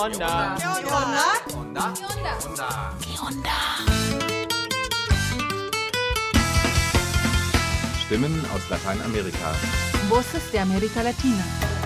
onda? ¿Qué onda? ¿Qué onda? Stimmen aus Lateinamerika. Voces de América Latina.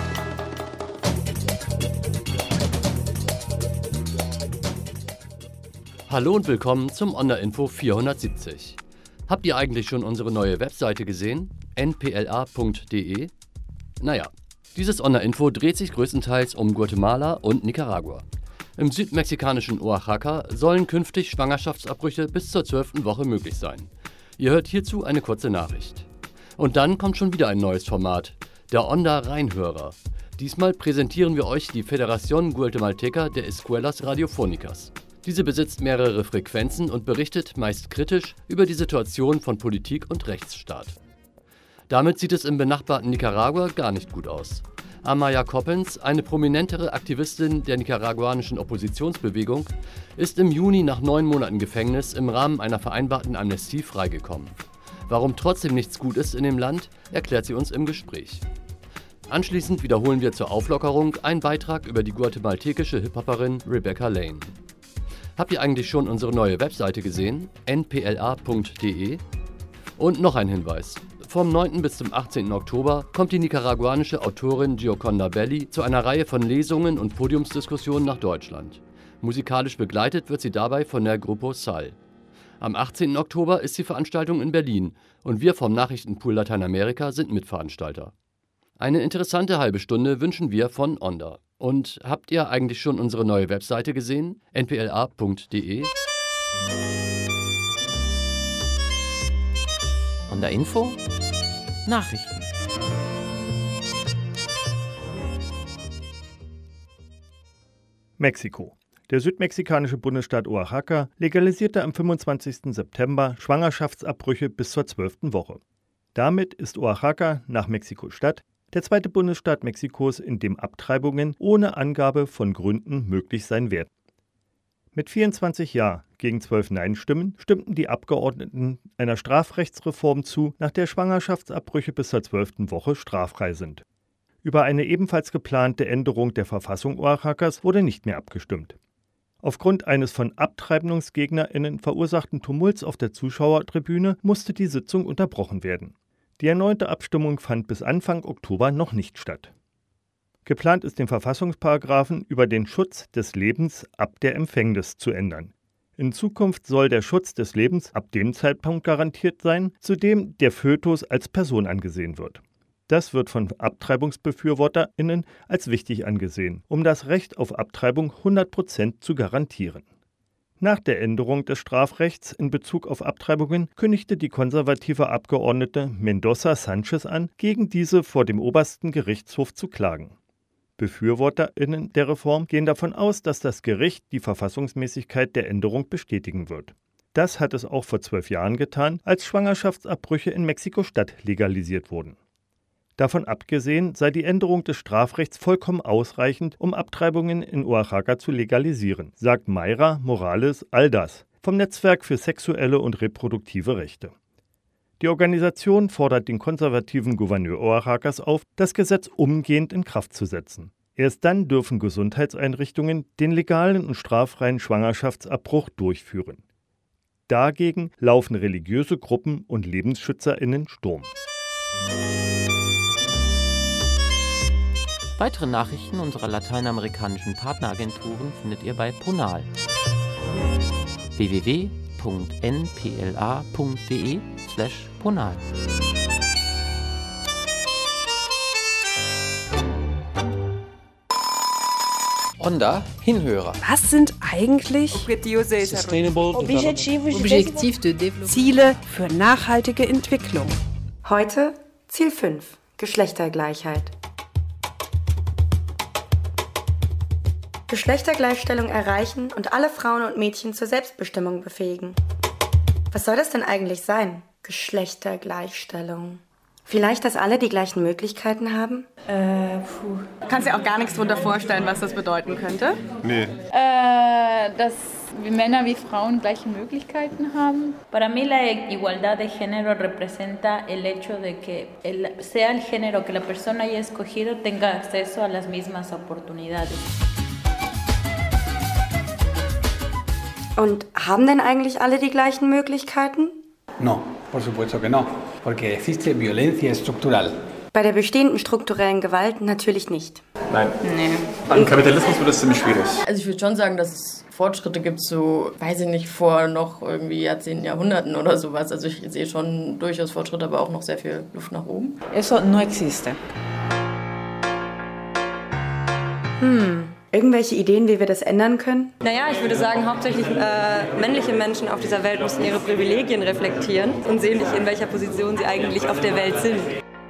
Hallo und willkommen zum Onda-Info 470. Habt ihr eigentlich schon unsere neue Webseite gesehen? npla.de? Naja, dieses Onda-Info dreht sich größtenteils um Guatemala und Nicaragua. Im südmexikanischen Oaxaca sollen künftig Schwangerschaftsabbrüche bis zur 12. Woche möglich sein. Ihr hört hierzu eine kurze Nachricht. Und dann kommt schon wieder ein neues Format, der Onda-Reinhörer. Diesmal präsentieren wir euch die Federación Guatemalteca de Escuelas Radiofónicas. Diese besitzt mehrere Frequenzen und berichtet meist kritisch über die Situation von Politik und Rechtsstaat. Damit sieht es im benachbarten Nicaragua gar nicht gut aus. Amaya Coppens, eine prominentere Aktivistin der nicaraguanischen Oppositionsbewegung, ist im Juni nach 9 Monaten Gefängnis im Rahmen einer vereinbarten Amnestie freigekommen. Warum trotzdem nichts gut ist in dem Land, erklärt sie uns im Gespräch. Anschließend wiederholen wir zur Auflockerung einen Beitrag über die guatemaltekische Hip-Hopperin Rebecca Lane. Habt ihr eigentlich schon unsere neue Webseite gesehen? npla.de? Und noch ein Hinweis. Vom 9. bis zum 18. Oktober kommt die nicaraguanische Autorin Gioconda Belli zu einer Reihe von Lesungen und Podiumsdiskussionen nach Deutschland. Musikalisch begleitet wird sie dabei von der Grupo Sal. Am 18. Oktober ist die Veranstaltung in Berlin und wir vom Nachrichtenpool Lateinamerika sind Mitveranstalter. Eine interessante halbe Stunde wünschen wir von Onda. Und habt ihr eigentlich schon unsere neue Webseite gesehen? npla.de? Onda-Info? Nachrichten. Mexiko. Der südmexikanische Bundesstaat Oaxaca legalisierte am 25. September Schwangerschaftsabbrüche bis zur 12. Woche. Damit ist Oaxaca nach Mexiko-Stadt der zweite Bundesstaat Mexikos, in dem Abtreibungen ohne Angabe von Gründen möglich sein werden. Mit 24 Ja gegen 12 Nein-Stimmen stimmten die Abgeordneten einer Strafrechtsreform zu, nach der Schwangerschaftsabbrüche bis zur 12. Woche straffrei sind. Über eine ebenfalls geplante Änderung der Verfassung Oaxacas wurde nicht mehr abgestimmt. Aufgrund eines von AbtreibungsgegnerInnen verursachten Tumults auf der Zuschauertribüne musste die Sitzung unterbrochen werden. Die erneute Abstimmung fand bis Anfang Oktober noch nicht statt. Geplant ist, den Verfassungsparagraphen über den Schutz des Lebens ab der Empfängnis zu ändern. In Zukunft soll der Schutz des Lebens ab dem Zeitpunkt garantiert sein, zu dem der Fötus als Person angesehen wird. Das wird von AbtreibungsbefürworterInnen als wichtig angesehen, um das Recht auf Abtreibung 100% zu garantieren. Nach der Änderung des Strafrechts in Bezug auf Abtreibungen kündigte die konservative Abgeordnete Mendoza Sanchez an, gegen diese vor dem obersten Gerichtshof zu klagen. BefürworterInnen der Reform gehen davon aus, dass das Gericht die Verfassungsmäßigkeit der Änderung bestätigen wird. Das hat es auch vor 12 Jahren getan, als Schwangerschaftsabbrüche in Mexiko-Stadt legalisiert wurden. Davon abgesehen sei die Änderung des Strafrechts vollkommen ausreichend, um Abtreibungen in Oaxaca zu legalisieren, sagt Mayra Morales Aldas vom Netzwerk für sexuelle und reproduktive Rechte. Die Organisation fordert den konservativen Gouverneur Oaxacas auf, das Gesetz umgehend in Kraft zu setzen. Erst dann dürfen Gesundheitseinrichtungen den legalen und straffreien Schwangerschaftsabbruch durchführen. Dagegen laufen religiöse Gruppen und LebensschützerInnen Sturm. Weitere Nachrichten unserer lateinamerikanischen Partneragenturen findet ihr bei Ponal. www.npla.de/Ponal. Onda Hinhörer. Was sind eigentlich Ziele für nachhaltige Entwicklung? Heute Ziel 5: Geschlechtergleichheit. Geschlechtergleichstellung erreichen und alle Frauen und Mädchen zur Selbstbestimmung befähigen. Was soll das denn eigentlich sein? Geschlechtergleichstellung. Vielleicht, dass alle die gleichen Möglichkeiten haben? Kannst dir auch gar nichts drunter vorstellen, was das bedeuten könnte? Nee. Dass Männer wie Frauen gleiche Möglichkeiten haben. Para mí la igualdad de género representa el hecho de que sea el género que la persona haya escogido tenga acceso a las mismas oportunidades. Und haben denn eigentlich alle die gleichen Möglichkeiten? No, por supuesto que no, porque existe violencia estructural. Bei der bestehenden strukturellen Gewalt natürlich nicht. Nein. Nee. Im Kapitalismus wird es ziemlich schwierig. Also ich würde schon sagen, dass es Fortschritte gibt, so, weiß ich nicht, vor noch irgendwie Jahrzehnten, Jahrhunderten oder sowas. Also ich sehe schon durchaus Fortschritte, aber auch noch sehr viel Luft nach oben. Eso no existe. Irgendwelche Ideen, wie wir das ändern können? Naja, ich würde sagen, hauptsächlich männliche Menschen auf dieser Welt müssen ihre Privilegien reflektieren und sehen nicht, in welcher Position sie eigentlich auf der Welt sind.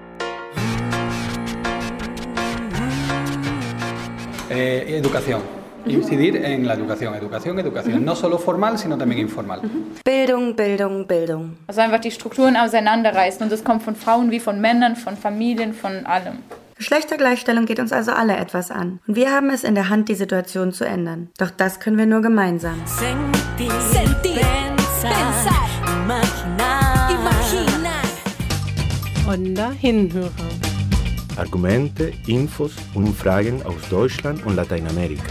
Educación. Incidir en la educación. Educación. No solo formal, sino también informal. Bildung. Also einfach die Strukturen auseinanderreißen. Und das kommt von Frauen wie von Männern, von Familien, von allem. Geschlechtergleichstellung geht uns also alle etwas an. Und wir haben es in der Hand, die Situation zu ändern. Doch das können wir nur gemeinsam. Sentir, pensar, imaginar. Onda Hinhörer. Argumente, Infos und Umfragen aus Deutschland und Lateinamerika.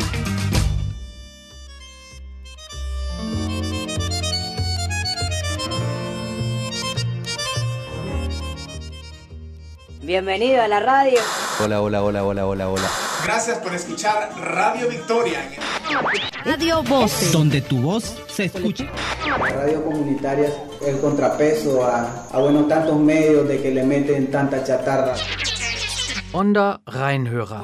Bienvenido a la radio. Hola. Gracias por escuchar Radio Victoria. Radio Voz, donde tu voz se escucha. Radio comunitaria, el contrapeso a tantos medios de que le meten tanta chatarra. Onda Rheinhörer.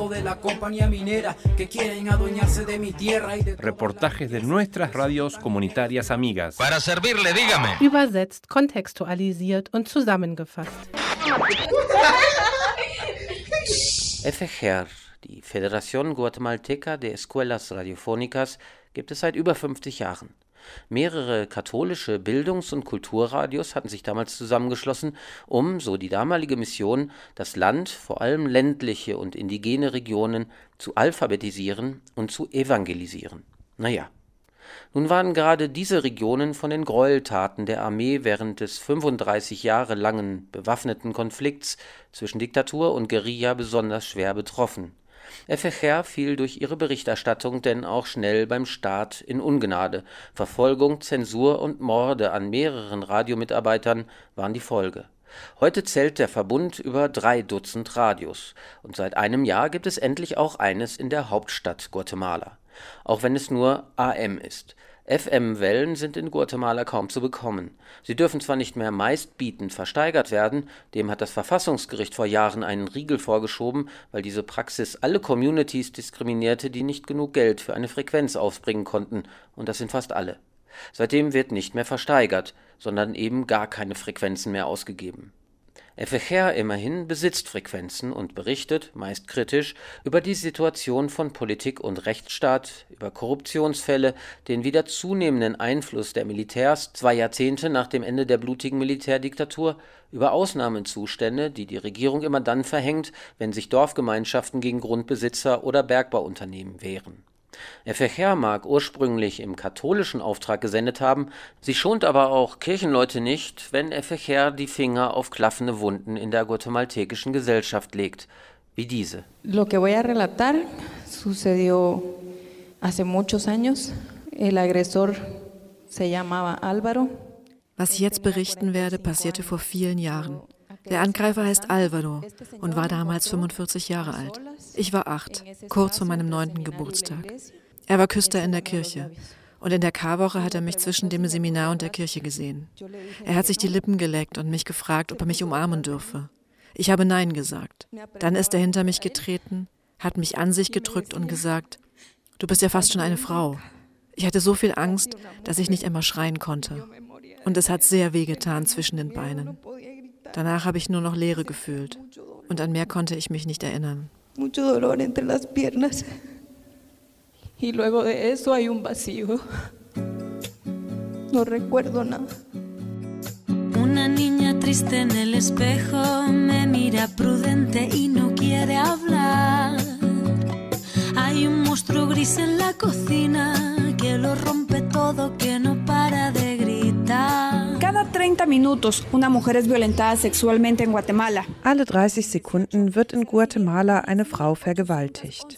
Reportajes de nuestras radios comunitarias amigas. Para servirle, dígame. Übersetzt, kontextualisiert und zusammengefasst. FGR, die Federación Guatemalteca de Escuelas Radiofónicas, gibt es seit über 50 Jahren. Mehrere katholische Bildungs- und Kulturradios hatten sich damals zusammengeschlossen, um, so die damalige Mission, das Land, vor allem ländliche und indigene Regionen, zu alphabetisieren und zu evangelisieren. Naja. Nun waren gerade diese Regionen von den Gräueltaten der Armee während des 35 Jahre langen bewaffneten Konflikts zwischen Diktatur und Guerilla besonders schwer betroffen. FGR fiel durch ihre Berichterstattung denn auch schnell beim Staat in Ungnade. Verfolgung, Zensur und Morde an mehreren Radiomitarbeitern waren die Folge. Heute zählt der Verbund über 3 Dutzend Radios. Und seit einem Jahr gibt es endlich auch eines in der Hauptstadt Guatemala. Auch wenn es nur AM ist. FM-Wellen sind in Guatemala kaum zu bekommen. Sie dürfen zwar nicht mehr meistbietend versteigert werden, dem hat das Verfassungsgericht vor Jahren einen Riegel vorgeschoben, weil diese Praxis alle Communities diskriminierte, die nicht genug Geld für eine Frequenz aufbringen konnten, und das sind fast alle. Seitdem wird nicht mehr versteigert, sondern eben gar keine Frequenzen mehr ausgegeben. FGR immerhin besitzt Frequenzen und berichtet, meist kritisch, über die Situation von Politik und Rechtsstaat, über Korruptionsfälle, den wieder zunehmenden Einfluss der Militärs 2 Jahrzehnte nach dem Ende der blutigen Militärdiktatur, über Ausnahmezustände, die die Regierung immer dann verhängt, wenn sich Dorfgemeinschaften gegen Grundbesitzer oder Bergbauunternehmen wehren. FGR mag ursprünglich im katholischen Auftrag gesendet haben, sie schont aber auch Kirchenleute nicht, wenn FGR die Finger auf klaffende Wunden in der guatemaltekischen Gesellschaft legt, wie diese. Lo que voy a relatar sucedió hace muchos años. El agresor se llamaba Álvaro. Was ich jetzt berichten werde, passierte vor vielen Jahren. Der Angreifer heißt Álvaro und war damals 45 Jahre alt. Ich war 8, kurz vor meinem 9. Geburtstag. Er war Küster in der Kirche und in der Karwoche hat er mich zwischen dem Seminar und der Kirche gesehen. Er hat sich die Lippen geleckt und mich gefragt, ob er mich umarmen dürfe. Ich habe Nein gesagt. Dann ist er hinter mich getreten, hat mich an sich gedrückt und gesagt, du bist ja fast schon eine Frau. Ich hatte so viel Angst, dass ich nicht einmal schreien konnte. Und es hat sehr wehgetan zwischen den Beinen. Danach habe ich nur noch Leere gefühlt und an mehr konnte ich mich nicht erinnern. Mucho dolor entre las piernas. Y luego de eso hay un vacío. No recuerdo nada. Una niña triste en el espejo me mira prudente y no quiere hablar. Hay un monstruo gris en la cocina que lo rompe todo, que no para de gritar. Cada 30 minutos una mujer es violentada sexualmente en Guatemala. Alle 30 Sekunden wird in Guatemala eine Frau vergewaltigt.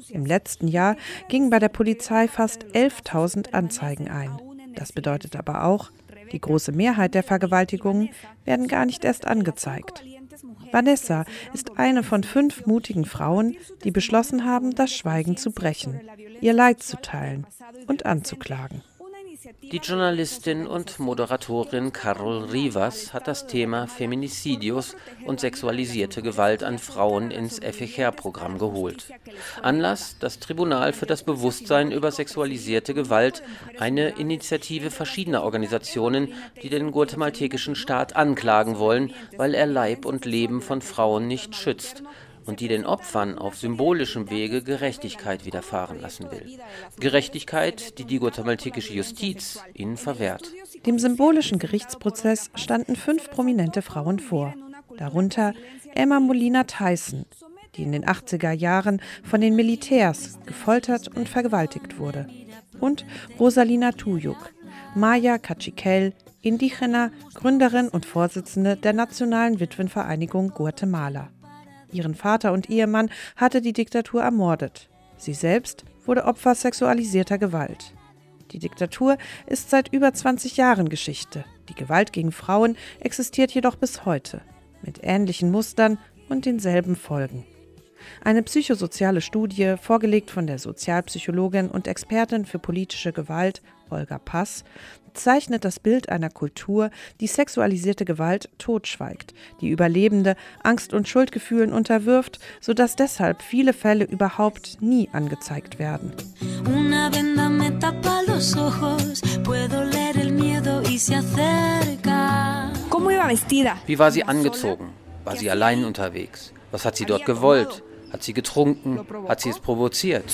Im letzten Jahr gingen bei der Polizei fast 11.000 Anzeigen ein. Das bedeutet aber auch, die große Mehrheit der Vergewaltigungen werden gar nicht erst angezeigt. Vanessa ist eine von 5 mutigen Frauen, die beschlossen haben, das Schweigen zu brechen, ihr Leid zu teilen und anzuklagen. Die Journalistin und Moderatorin Carol Rivas hat das Thema Feminicidios und sexualisierte Gewalt an Frauen ins FECHER-Programm geholt. Anlass: das Tribunal für das Bewusstsein über sexualisierte Gewalt, eine Initiative verschiedener Organisationen, die den guatemaltekischen Staat anklagen wollen, weil er Leib und Leben von Frauen nicht schützt und die den Opfern auf symbolischem Wege Gerechtigkeit widerfahren lassen will. Gerechtigkeit, die die guatemaltekische Justiz ihnen verwehrt. Dem symbolischen Gerichtsprozess standen 5 prominente Frauen vor, darunter Emma Molina Tyson, die in den 80er Jahren von den Militärs gefoltert und vergewaltigt wurde, und Rosalina Tuyuk, Maya Cachiquel, Indigena, Gründerin und Vorsitzende der Nationalen Witwenvereinigung Guatemala. Ihren Vater und Ehemann hatte die Diktatur ermordet. Sie selbst wurde Opfer sexualisierter Gewalt. Die Diktatur ist seit über 20 Jahren Geschichte. Die Gewalt gegen Frauen existiert jedoch bis heute, mit ähnlichen Mustern und denselben Folgen. Eine psychosoziale Studie, vorgelegt von der Sozialpsychologin und Expertin für politische Gewalt, Olga Pass, zeichnet das Bild einer Kultur, die sexualisierte Gewalt totschweigt, die Überlebende Angst- und Schuldgefühlen unterwirft, sodass deshalb viele Fälle überhaupt nie angezeigt werden. Wie war sie angezogen? War sie allein unterwegs? Was hat sie dort gewollt? Hat sie getrunken? Hat sie es provoziert?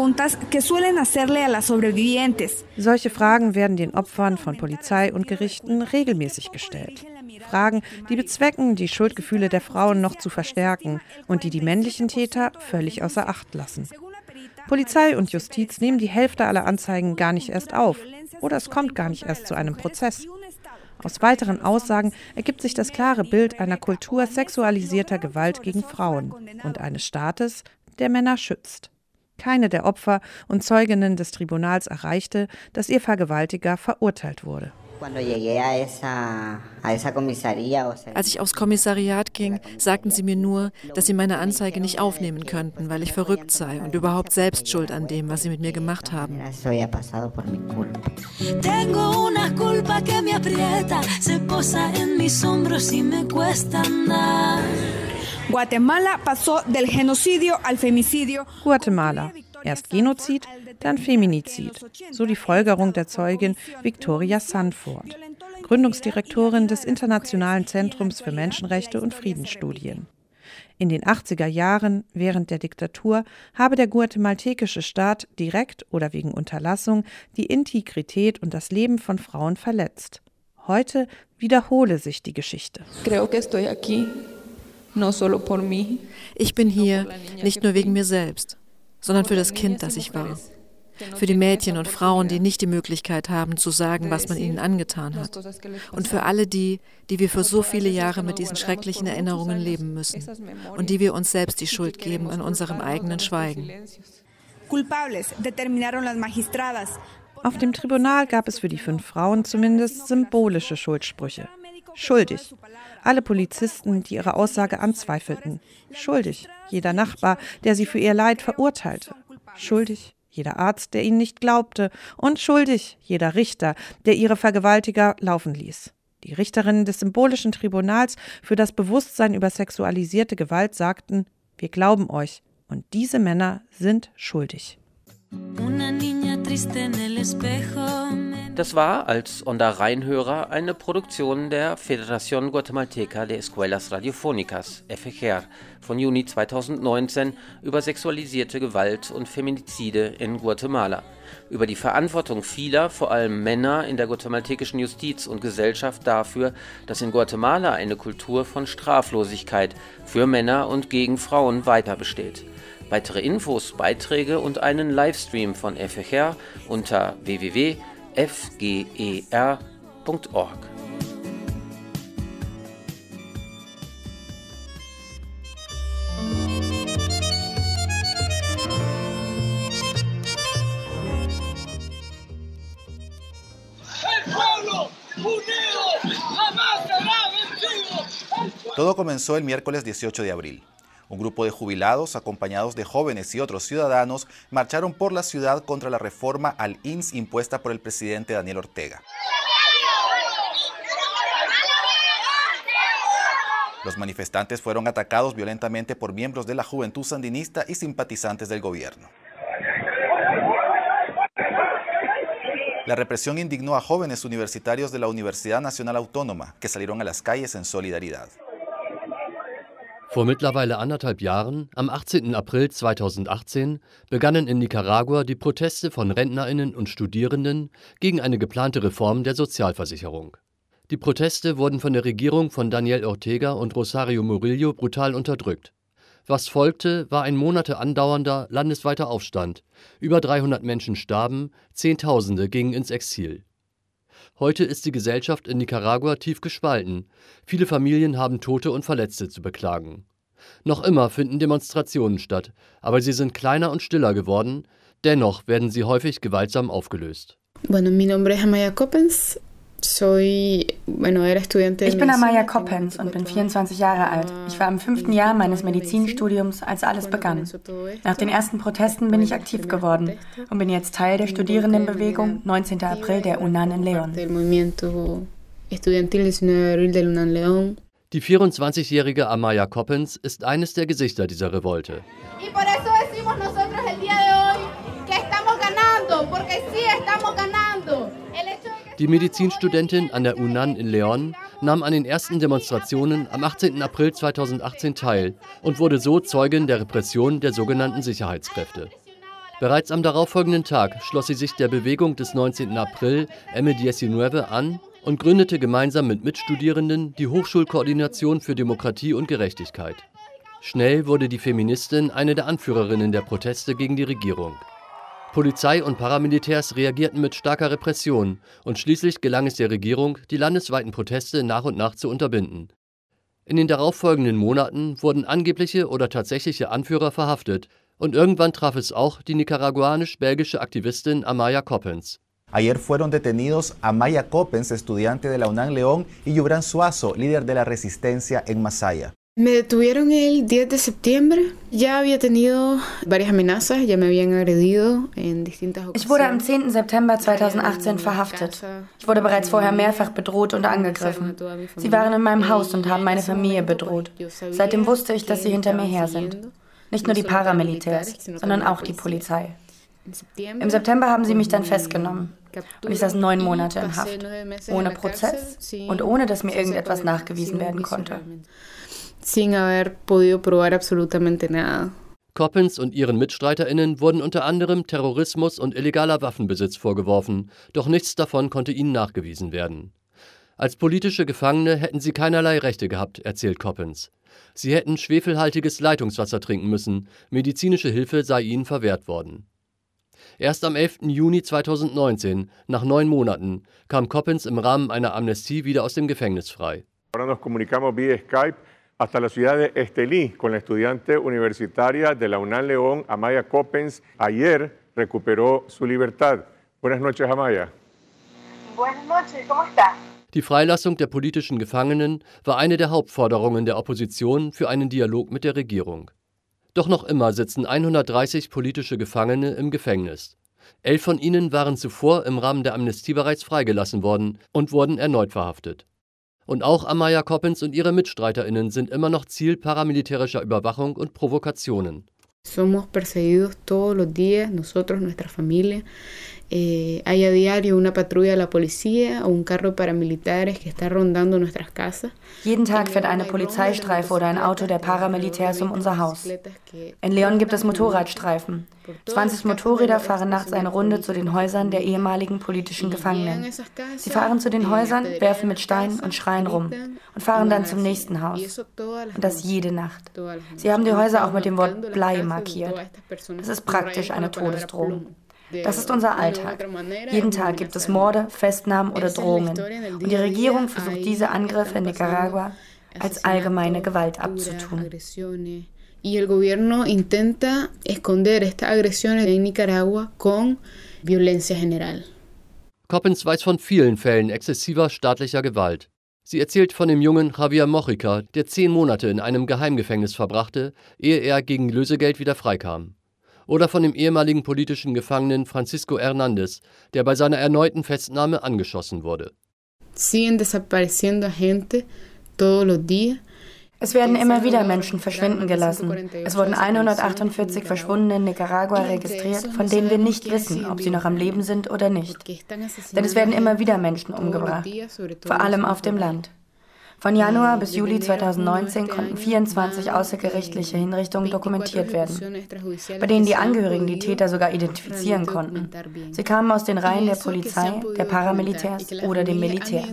Solche Fragen werden den Opfern von Polizei und Gerichten regelmäßig gestellt. Fragen, die bezwecken, die Schuldgefühle der Frauen noch zu verstärken und die männlichen Täter völlig außer Acht lassen. Polizei und Justiz nehmen die Hälfte aller Anzeigen gar nicht erst auf oder es kommt gar nicht erst zu einem Prozess. Aus weiteren Aussagen ergibt sich das klare Bild einer Kultur sexualisierter Gewalt gegen Frauen und eines Staates, der Männer schützt. Keine der Opfer und Zeuginnen des Tribunals erreichte, dass ihr Vergewaltiger verurteilt wurde. Als ich aufs Kommissariat ging, sagten sie mir nur, dass sie meine Anzeige nicht aufnehmen könnten, weil ich verrückt sei und überhaupt selbst schuld an dem, was sie mit mir gemacht haben. Guatemala. Erst Genozid, dann Feminizid, so die Folgerung der Zeugin Victoria Sanford, Gründungsdirektorin des Internationalen Zentrums für Menschenrechte und Friedensstudien. In den 80er Jahren, während der Diktatur, habe der guatemaltekische Staat direkt oder wegen Unterlassung die Integrität und das Leben von Frauen verletzt. Heute wiederhole sich die Geschichte. Ich bin hier nicht nur wegen mir selbst, sondern für das Kind, das ich war. Für die Mädchen und Frauen, die nicht die Möglichkeit haben, zu sagen, was man ihnen angetan hat. Und für alle die wir für so viele Jahre mit diesen schrecklichen Erinnerungen leben müssen. Und die wir uns selbst die Schuld geben an unserem eigenen Schweigen. Auf dem Tribunal gab es für die 5 Frauen zumindest symbolische Schuldsprüche. Schuldig. Alle Polizisten, die ihre Aussage anzweifelten. Schuldig. Jeder Nachbar, der sie für ihr Leid verurteilte. Schuldig. Jeder Arzt, der ihnen nicht glaubte. Und schuldig. Jeder Richter, der ihre Vergewaltiger laufen ließ. Die Richterinnen des symbolischen Tribunals für das Bewusstsein über sexualisierte Gewalt sagten: Wir glauben euch. Und diese Männer sind schuldig. Das war als Onda Reinhörer eine Produktion der Federación Guatemalteca de Escuelas Radiofónicas, FECHER, von Juni 2019 über sexualisierte Gewalt und Feminizide in Guatemala. Über die Verantwortung vieler, vor allem Männer, in der guatemaltekischen Justiz und Gesellschaft dafür, dass in Guatemala eine Kultur von Straflosigkeit für Männer und gegen Frauen weiter besteht. Weitere Infos, Beiträge und einen Livestream von FECHER unter www.fger.org. Todo comenzó el miércoles 18 de abril. Un grupo de jubilados, acompañados de jóvenes y otros ciudadanos, marcharon por la ciudad contra la reforma al INS impuesta por el presidente Daniel Ortega. Los manifestantes fueron atacados violentamente por miembros de la Juventud Sandinista y simpatizantes del gobierno. La represión indignó a jóvenes universitarios de la Universidad Nacional Autónoma, que salieron a las calles en solidaridad. Vor mittlerweile 1,5 Jahren, am 18. April 2018, begannen in Nicaragua die Proteste von RentnerInnen und Studierenden gegen eine geplante Reform der Sozialversicherung. Die Proteste wurden von der Regierung von Daniel Ortega und Rosario Murillo brutal unterdrückt. Was folgte, war ein Monate andauernder landesweiter Aufstand. Über 300 Menschen starben, Zehntausende gingen ins Exil. Heute ist die Gesellschaft in Nicaragua tief gespalten. Viele Familien haben Tote und Verletzte zu beklagen. Noch immer finden Demonstrationen statt, aber sie sind kleiner und stiller geworden. Dennoch werden sie häufig gewaltsam aufgelöst. Bueno, mi nombre es Amaya Coppens. Ich bin Amaya Coppens und bin 24 Jahre alt. Ich war im 5. Jahr meines Medizinstudiums, als alles begann. Nach den ersten Protesten bin ich aktiv geworden und bin jetzt Teil der Studierendenbewegung 19. April der UNAN in León. Die 24-jährige Amaya Coppens ist eines der Gesichter dieser Revolte. Die Medizinstudentin an der UNAN in León nahm an den ersten Demonstrationen am 18. April 2018 teil und wurde so Zeugin der Repression der sogenannten Sicherheitskräfte. Bereits am darauffolgenden Tag schloss sie sich der Bewegung des 19. April M19 an und gründete gemeinsam mit Mitstudierenden die Hochschulkoordination für Demokratie und Gerechtigkeit. Schnell wurde die Feministin eine der Anführerinnen der Proteste gegen die Regierung. Polizei und Paramilitärs reagierten mit starker Repression und schließlich gelang es der Regierung, die landesweiten Proteste nach und nach zu unterbinden. In den darauffolgenden Monaten wurden angebliche oder tatsächliche Anführer verhaftet und irgendwann traf es auch die nicaraguanisch-belgische Aktivistin Amaya Coppens. Ayer fueron detenidos Amaya Coppens, estudiante de la UNAN León, y Yubran Suazo, líder de la resistencia en Masaya. Me detuvieron el 10 de septiembre. Ya había tenido varias amenazas, ya me habían agredido en distintas ocasiones. Ich wurde am 10. September 2018 verhaftet. Ich wurde bereits vorher mehrfach bedroht und angegriffen. Sie waren in meinem Haus und haben meine Familie bedroht. Seitdem wusste ich, dass sie hinter mir her sind. Nicht nur die Paramilitärs, sondern auch die Polizei. Im September haben sie mich dann festgenommen. Und ich saß 9 Monate in Haft. Ohne Prozess und ohne, dass mir irgendetwas nachgewiesen werden konnte. Sin haber podido probar absolutamente nada. Coppens und ihren MitstreiterInnen wurden unter anderem Terrorismus und illegaler Waffenbesitz vorgeworfen, doch nichts davon konnte ihnen nachgewiesen werden. Als politische Gefangene hätten sie keinerlei Rechte gehabt, erzählt Coppens. Sie hätten schwefelhaltiges Leitungswasser trinken müssen, medizinische Hilfe sei ihnen verwehrt worden. Erst am 11. Juni 2019, nach 9 Monaten, kam Coppens im Rahmen einer Amnestie wieder aus dem Gefängnis frei. Ahora nos comunicamos vía Skype hasta la ciudad de Estelí con la estudiante universitaria de la UNAN León, Amaya Coppens. Ayer recuperó su libertad. Buenas noches, Amaya. Buenas noches, ¿cómo está? Die Freilassung der politischen Gefangenen war eine der Hauptforderungen der Opposition für einen Dialog mit der Regierung. Doch noch immer sitzen 130 politische Gefangene im Gefängnis. 11 von ihnen waren zuvor im Rahmen der Amnestie bereits freigelassen worden und wurden erneut verhaftet. Und auch Amaya Coppens und ihre MitstreiterInnen sind immer noch Ziel paramilitärischer Überwachung und Provokationen. Somos perseguidos todos los días, nosotros, nuestra familia. Hay a diario una patrulla de la policía o un carro de paramilitares que está rondando nuestras casas. Jeden Tag fährt eine Polizeistreife oder ein Auto der Paramilitärs um unser Haus. In León gibt es Motorradstreifen. 20 Motorräder fahren nachts eine Runde zu den Häusern der ehemaligen politischen Gefangenen. Sie fahren zu den Häusern, werfen mit Steinen und schreien rum und fahren dann zum nächsten Haus. Und das jede Nacht. Sie haben die Häuser auch mit dem Wort Blei markiert. Das ist praktisch eine Todesdrohung. Das ist unser Alltag. Jeden Tag gibt es Morde, Festnahmen oder Drohungen. Und die Regierung versucht, diese Angriffe in Nicaragua als allgemeine Gewalt abzutun. Y el gobierno intenta esconder estas agresiones en Nicaragua con violencia general. Coppens weiß von vielen Fällen exzessiver staatlicher Gewalt. Sie erzählt von dem jungen Javier Mojica, der 10 Monate in einem Geheimgefängnis verbrachte, ehe er gegen Lösegeld wieder freikam. Oder von dem ehemaligen politischen Gefangenen Francisco Hernández, der bei seiner erneuten Festnahme angeschossen wurde. Siguen desapareciendo gente todos los días. Es werden immer wieder Menschen verschwinden gelassen. Es wurden 148 Verschwundene in Nicaragua registriert, von denen wir nicht wissen, ob sie noch am Leben sind oder nicht. Denn es werden immer wieder Menschen umgebracht, vor allem auf dem Land. Von Januar bis Juli 2019 konnten 24 außergerichtliche Hinrichtungen dokumentiert werden, bei denen die Angehörigen die Täter sogar identifizieren konnten. Sie kamen aus den Reihen der Polizei, der Paramilitärs oder dem Militär.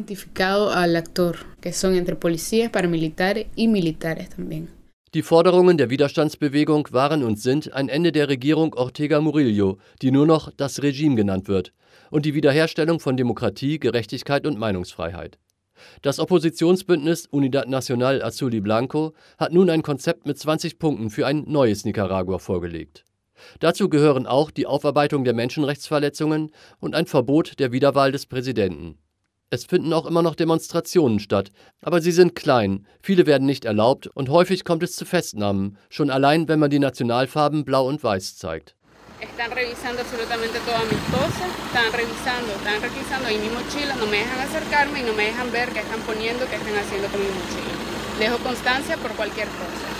Die Forderungen der Widerstandsbewegung waren und sind ein Ende der Regierung Ortega Murillo, die nur noch das Regime genannt wird, und die Wiederherstellung von Demokratie, Gerechtigkeit und Meinungsfreiheit. Das Oppositionsbündnis Unidad Nacional Azul y Blanco hat nun ein Konzept mit 20 Punkten für ein neues Nicaragua vorgelegt. Dazu gehören auch die Aufarbeitung der Menschenrechtsverletzungen und ein Verbot der Wiederwahl des Präsidenten. Es finden auch immer noch Demonstrationen statt, aber sie sind klein, viele werden nicht erlaubt und häufig kommt es zu Festnahmen, schon allein, wenn man die Nationalfarben Blau und Weiß zeigt. Están revisando absolutamente todas mis cosas, están revisando y mi mochila, no me dejan acercarme y no me dejan ver qué están poniendo, qué están haciendo con mi mochila. Dejo constancia por cualquier cosa.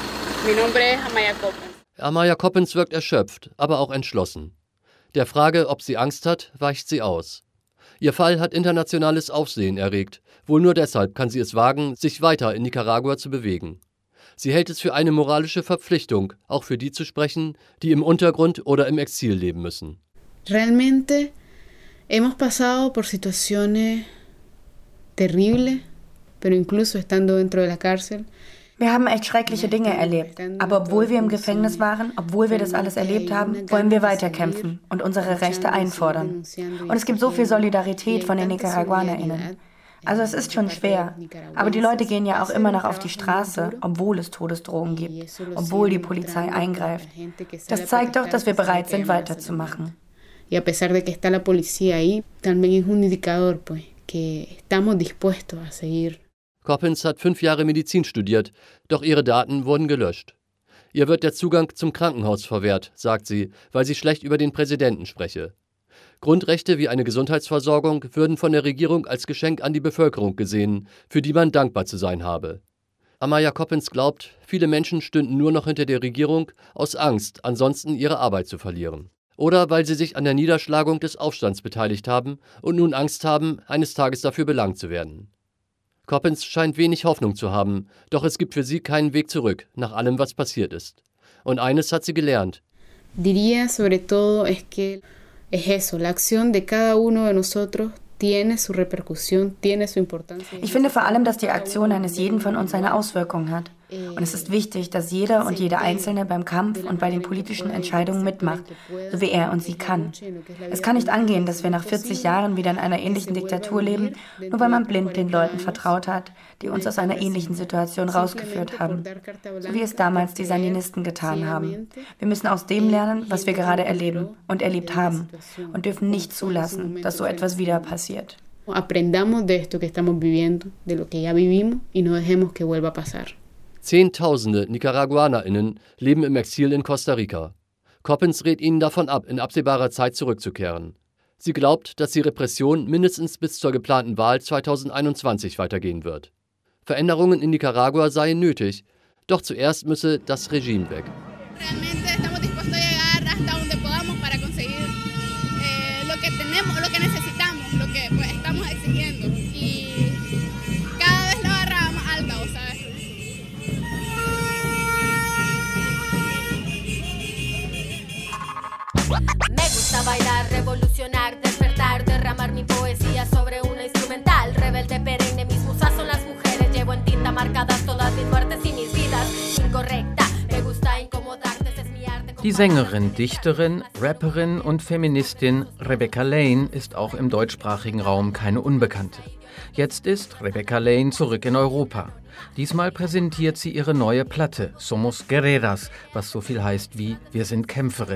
Mi nombre es Amaya Coppens. Amaya Coppens wirkt erschöpft, aber auch entschlossen. Der Frage, ob sie Angst hat, weicht sie aus. Ihr Fall hat internationales Aufsehen erregt. Wohl nur deshalb kann sie es wagen, sich weiter in Nicaragua zu bewegen. Sie hält es für eine moralische Verpflichtung, auch für die zu sprechen, die im Untergrund oder im Exil leben müssen. Realmente hemos pasado por situaciones terribles, pero incluso estando dentro de la cárcel. Wir haben echt schreckliche Dinge erlebt. Aber obwohl wir im Gefängnis waren, obwohl wir das alles erlebt haben, wollen wir weiterkämpfen und unsere Rechte einfordern. Und es gibt so viel Solidarität von den NicaraguanerInnen. Also es ist schon schwer, aber die Leute gehen ja auch immer noch auf die Straße, obwohl es Todesdrohungen gibt, obwohl die Polizei eingreift. Das zeigt doch, dass wir bereit sind, weiterzumachen. Y a pesar de que está la policía ahí, también es un indicador, pues, que estamos dispuestos a seguir. Coppens hat 5 Jahre Medizin studiert, doch ihre Daten wurden gelöscht. Ihr wird der Zugang zum Krankenhaus verwehrt, sagt sie, weil sie schlecht über den Präsidenten spreche. Grundrechte wie eine Gesundheitsversorgung würden von der Regierung als Geschenk an die Bevölkerung gesehen, für die man dankbar zu sein habe. Amaya Coppens glaubt, viele Menschen stünden nur noch hinter der Regierung aus Angst, ansonsten ihre Arbeit zu verlieren. Oder weil sie sich an der Niederschlagung des Aufstands beteiligt haben und nun Angst haben, eines Tages dafür belangt zu werden. Coppens scheint wenig Hoffnung zu haben, doch es gibt für sie keinen Weg zurück, nach allem, was passiert ist. Und eines hat sie gelernt. Diría sobre todo es que es eso, la acción de cada uno de nosotros tiene su repercusión, tiene su importancia. Ich finde vor allem, dass die Aktion eines jeden von uns eine Auswirkung hat. Und es ist wichtig, dass jeder und jede Einzelne beim Kampf und bei den politischen Entscheidungen mitmacht, so wie er und sie kann. Es kann nicht angehen, dass wir nach 40 Jahren wieder in einer ähnlichen Diktatur leben, nur weil man blind den Leuten vertraut hat, die uns aus einer ähnlichen Situation rausgeführt haben, so wie es damals die Sandinisten getan haben. Wir müssen aus dem lernen, was wir gerade erleben und erlebt haben und dürfen nicht zulassen, dass so etwas wieder passiert. Aprendamos de esto que estamos viviendo, de lo que ya vivimos y no dejemos que vuelva a pasar. Zehntausende NicaraguanerInnen leben im Exil in Costa Rica. Coppens rät ihnen davon ab, in absehbarer Zeit zurückzukehren. Sie glaubt, dass die Repression mindestens bis zur geplanten Wahl 2021 weitergehen wird. Veränderungen in Nicaragua seien nötig, doch zuerst müsse das Regime weg. Me gusta bailar, revolucionar, despertar, derramar mi poesía sobre una instrumental. Rebelde perenne, mis musas son las mujeres. Llevo en tinta marcadas todas mis muertes y mis vidas. Incorrecta, me gusta incomodar, das ist mi arte. Die Sängerin, Dichterin, Rapperin und Feministin Rebecca Lane ist auch im deutschsprachigen Raum keine Unbekannte. Jetzt ist Rebecca Lane zurück in Europa. Diesmal präsentiert sie ihre neue Platte Somos Guerreras, was so viel heißt wie Wir sind Kämpferinnen.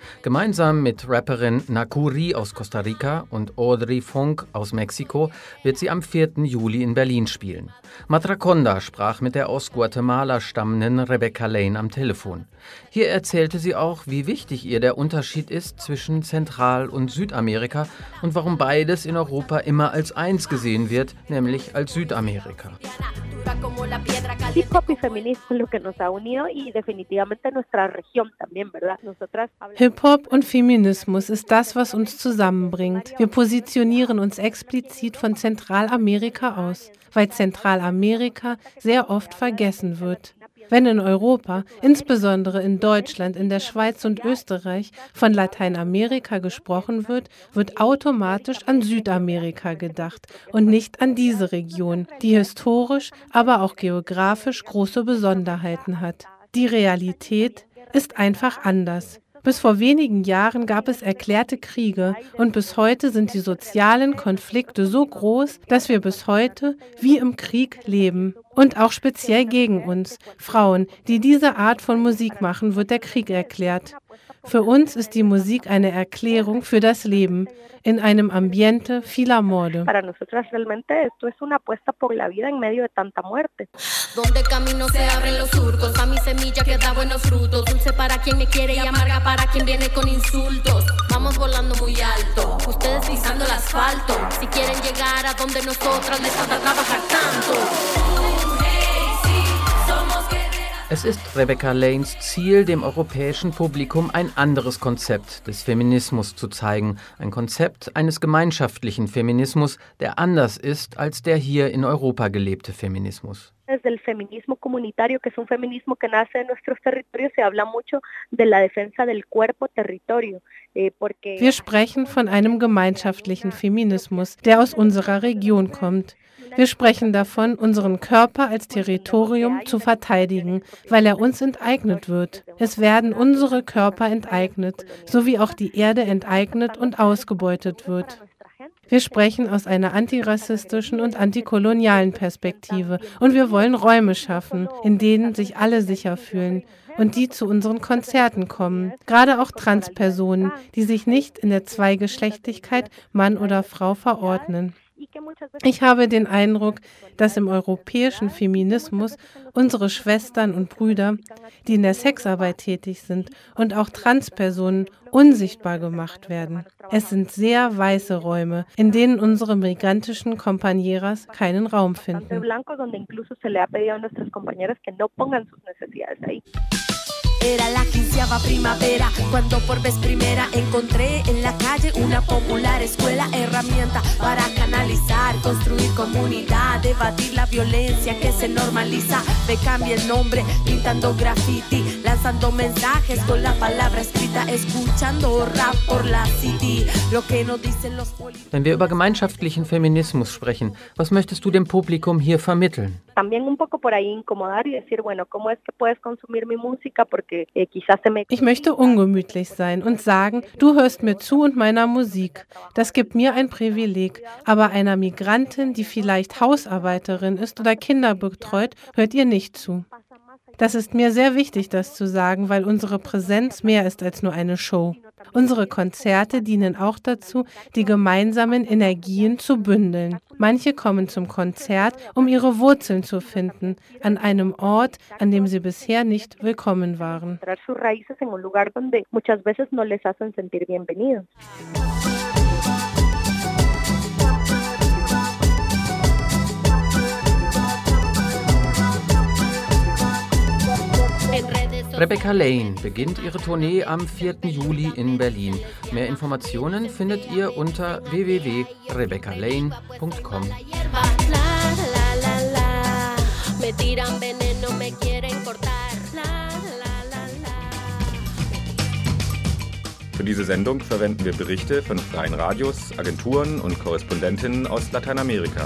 Gemeinsam mit Rapperin Nakuri aus Costa Rica und Audrey Funk aus Mexiko wird sie am 4. Juli in Berlin spielen. Matraconda sprach mit der aus Guatemala stammenden Rebecca Lane am Telefon. Hier erzählte sie auch, wie wichtig ihr der Unterschied ist zwischen Zentral- und Südamerika und warum beides in Europa immer als eins gesehen wird, nämlich als Südamerika. Hip-Hop y feminismo es lo que nos ha unido y definitivamente nuestra región también, ¿verdad? Hip-Hop und Feminismus ist das, was uns zusammenbringt. Wir positionieren uns explizit von Zentralamerika aus, weil Zentralamerika sehr oft vergessen wird. Wenn in Europa, insbesondere in Deutschland, in der Schweiz und Österreich, von Lateinamerika gesprochen wird, wird automatisch an Südamerika gedacht und nicht an diese Region, die historisch, aber auch geografisch große Besonderheiten hat. Die Realität ist einfach anders. Bis vor wenigen Jahren gab es erklärte Kriege und bis heute sind die sozialen Konflikte so groß, dass wir bis heute wie im Krieg leben. Und auch speziell gegen uns, Frauen, die diese Art von Musik machen, wird der Krieg erklärt. Für uns ist die Musik eine Erklärung für das Leben in einem Ambiente vieler Morde. Para nosotras realmente esto es una apuesta por la vida en medio de tanta muerte. Donde camino se abren los surcos, a mi semilla que da buenos frutos, dulce para quien me quiere y amarga para quien viene con insultos. Vamos volando muy alto, ustedes pisando el asfalto, si quieren llegar a donde nosotras les falta trabajar tanto. Es ist Rebecca Lanes Ziel, dem europäischen Publikum ein anderes Konzept des Feminismus zu zeigen. Ein Konzept eines gemeinschaftlichen Feminismus, der anders ist als der hier in Europa gelebte Feminismus. Del feminismo comunitario, que es un feminismo que nace en nuestros territorios, se habla mucho de la defensa del cuerpo territorio. Wir sprechen von einem gemeinschaftlichen Feminismus, der aus unserer Region kommt. Wir sprechen davon, unseren Körper als Territorium zu verteidigen, weil er uns enteignet wird. Es werden unsere Körper enteignet, so wie auch die Erde enteignet und ausgebeutet wird. Wir sprechen aus einer antirassistischen und antikolonialen Perspektive und wir wollen Räume schaffen, in denen sich alle sicher fühlen und die zu unseren Konzerten kommen. Gerade auch Transpersonen, die sich nicht in der Zweigeschlechtlichkeit Mann oder Frau verordnen. Ich habe den Eindruck, dass im europäischen Feminismus unsere Schwestern und Brüder, die in der Sexarbeit tätig sind, und auch Transpersonen unsichtbar gemacht werden. Es sind sehr weiße Räume, in denen unsere migrantischen Compañeras keinen Raum finden. Era la 15ª primavera, cuando por vez primera encontré en la calle una popular escuela, herramienta para canalizar, construir comunidad, debatir la violencia que se normaliza. Me cambia el nombre, pintando graffiti, lanzando mensajes con la palabra escrita, escuchando rap por la city, lo que no dicen los políticos. Wenn wir über gemeinschaftlichen Feminismus sprechen, was möchtest du dem Publikum hier vermitteln? También un poco por ahí incomodar y decir, bueno, ¿cómo es que puedes consumir mi música? Porque Ich möchte ungemütlich sein und sagen, du hörst mir zu und meiner Musik. Das gibt mir ein Privileg. Aber einer Migrantin, die vielleicht Hausarbeiterin ist oder Kinder betreut, hört ihr nicht zu. Das ist mir sehr wichtig, das zu sagen, weil unsere Präsenz mehr ist als nur eine Show. Unsere Konzerte dienen auch dazu, die gemeinsamen Energien zu bündeln. Manche kommen zum Konzert, um ihre Wurzeln zu finden, an einem Ort, an dem sie bisher nicht willkommen waren. Rebecca Lane beginnt ihre Tournee am 4. Juli in Berlin. Mehr Informationen findet ihr unter www.rebeccalane.com. Für diese Sendung verwenden wir Berichte von freien Radios, Agenturen und Korrespondentinnen aus Lateinamerika.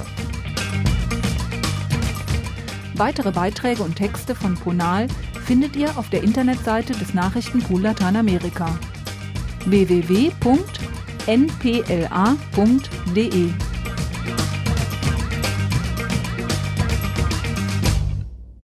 Weitere Beiträge und Texte von Ponal findet ihr auf der Internetseite des Nachrichtenpool Lateinamerika www.npla.de.